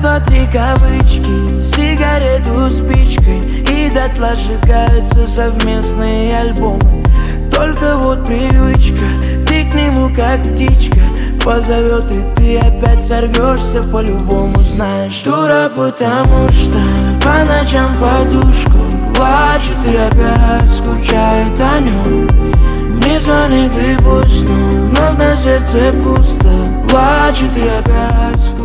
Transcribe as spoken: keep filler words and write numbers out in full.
два, три кавычки, сигарету спичкой, и дотла сжигаются совместные альбомы. Только вот привычка, ты к нему как птичка, позовет, и ты опять сорвешься по-любому. Знаешь, дура, потому что по ночам подушку плачет и опять скучает о нем. Не звонит и пусть, но вновь на сердце пусто, плачет и опять скучает.